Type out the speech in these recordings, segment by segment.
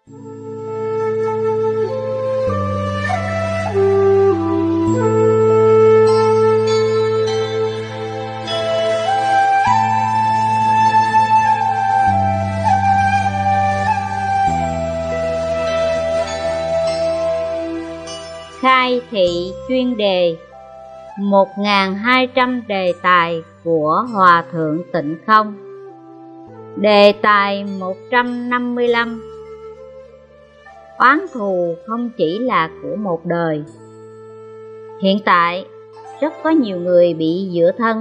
Khai thị chuyên đề 1200 đề tài của Hòa Thượng Tịnh Không. Đề tài 155: oán thù không chỉ là của một đời. Hiện tại rất có nhiều người bị dựa thân.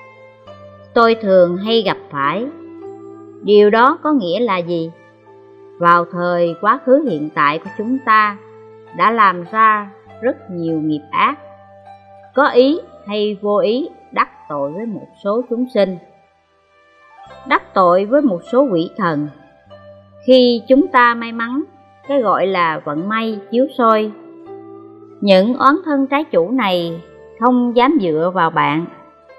Tôi thường hay gặp phải. Điều đó có nghĩa là gì? Vào thời quá khứ hiện tại của chúng ta đã làm ra rất nhiều nghiệp ác, có ý hay vô ý đắc tội với một số chúng sinh, đắc tội với một số quỷ thần. Khi chúng ta may mắn, cái gọi là vận may chiếu soi, những oán thân trái chủ này không dám dựa vào bạn.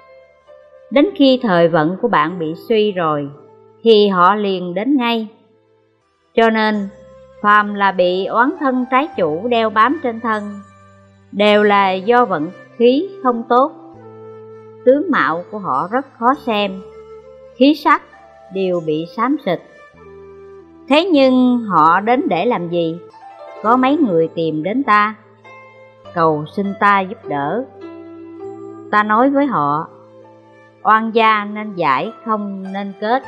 Đến khi thời vận của bạn bị suy rồi thì họ liền đến ngay. Cho nên phàm là bị oán thân trái chủ đeo bám trên thân đều là do vận khí không tốt. Tướng mạo của họ rất khó xem, khí sắc đều bị xám xịt. Thế nhưng họ đến để làm gì? Có mấy người tìm đến ta, cầu xin ta giúp đỡ. Ta nói với họ, oan gia nên giải, không nên kết.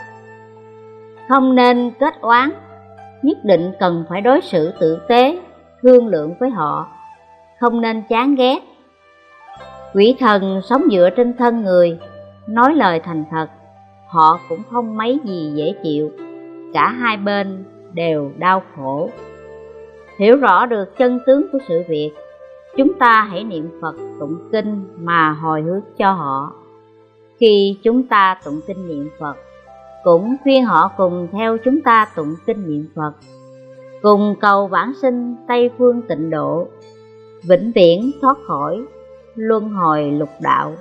Không nên kết oán, nhất định cần phải đối xử tử tế, thương lượng với họ, không nên chán ghét. Quỷ thần sống dựa trên thân người, nói lời thành thật, họ cũng không mấy gì dễ chịu. Cả hai bên đều đau khổ. Hiểu rõ được chân tướng của sự việc, chúng ta hãy niệm Phật tụng kinh mà hồi hướng cho họ. Khi chúng ta tụng kinh niệm Phật, cũng khuyên họ cùng theo chúng ta tụng kinh niệm Phật, cùng cầu vãng sinh Tây phương tịnh độ, vĩnh viễn thoát khỏi luân hồi lục đạo.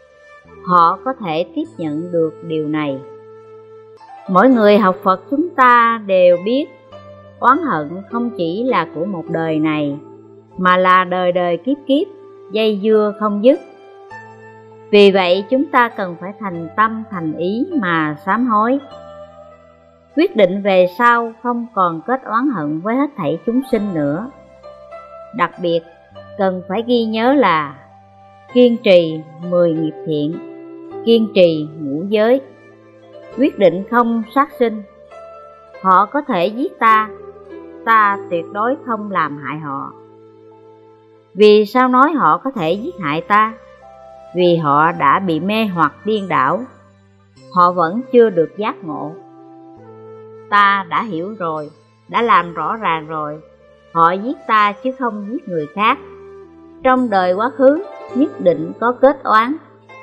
Họ có thể tiếp nhận được điều này. Mỗi người học Phật chúng ta đều biết oán hận không chỉ là của một đời này, mà là đời đời kiếp kiếp, dây dưa không dứt. Vì vậy chúng ta cần phải thành tâm thành ý mà sám hối, quyết định về sau không còn kết oán hận với hết thảy chúng sinh nữa. Đặc biệt cần phải ghi nhớ là kiên trì 10 nghiệp thiện, kiên trì ngũ giới, quyết định không sát sinh. Họ có thể giết ta, ta tuyệt đối không làm hại họ. Vì sao nói họ có thể giết hại ta? Vì họ đã bị mê hoặc điên đảo, họ vẫn chưa được giác ngộ. Ta đã hiểu rồi, đã làm rõ ràng rồi, họ giết ta chứ không giết người khác. Trong đời quá khứ nhất định có kết oán,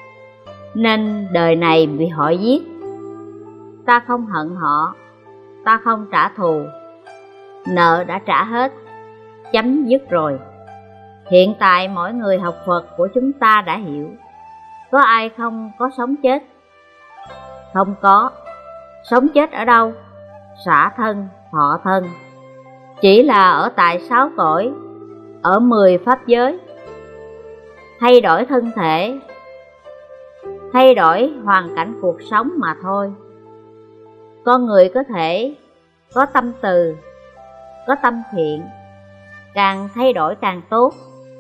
nên đời này bị họ giết. Ta không hận họ, ta không trả thù, nợ đã trả hết, chấm dứt rồi. Hiện tại mỗi người học Phật của chúng ta đã hiểu. Có ai không có sống chết? Không có. Sống chết ở đâu? Xả thân, thọ thân. Chỉ là ở tại 6 cõi, ở 10 pháp giới. Thay đổi thân thể, thay đổi hoàn cảnh cuộc sống mà thôi. Con người có thể có tâm từ, có tâm thiện, càng thay đổi càng tốt.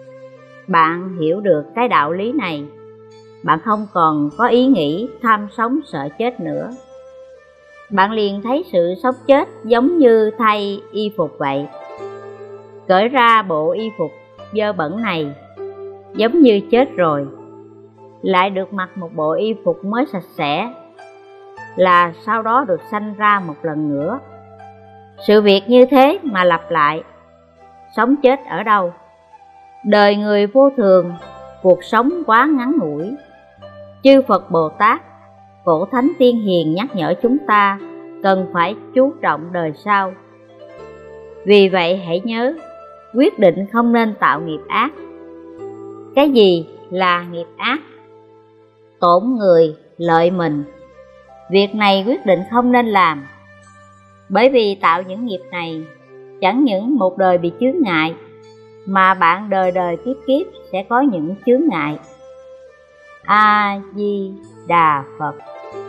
Bạn hiểu được cái đạo lý này, bạn không còn có ý nghĩ tham sống sợ chết nữa. Bạn liền thấy sự sống chết giống như thay y phục vậy. Cởi ra bộ y phục dơ bẩn này, giống như chết rồi, lại được mặc một bộ y phục mới sạch sẽ, là sau đó được sanh ra một lần nữa. Sự việc như thế mà lặp lại. Sống chết ở đâu? Đời người vô thường, cuộc sống quá ngắn ngủi. Chư Phật Bồ Tát, cổ thánh tiên hiền nhắc nhở chúng ta cần phải chú trọng đời sau. Vì vậy hãy nhớ, quyết định không nên tạo nghiệp ác. Cái gì là nghiệp ác? Tổn người, lợi mình. Việc này quyết định không nên làm. Bởi vì tạo những nghiệp này, chẳng những một đời bị chướng ngại, mà bạn đời đời kiếp kiếp sẽ có những chướng ngại. A Di Đà Phật.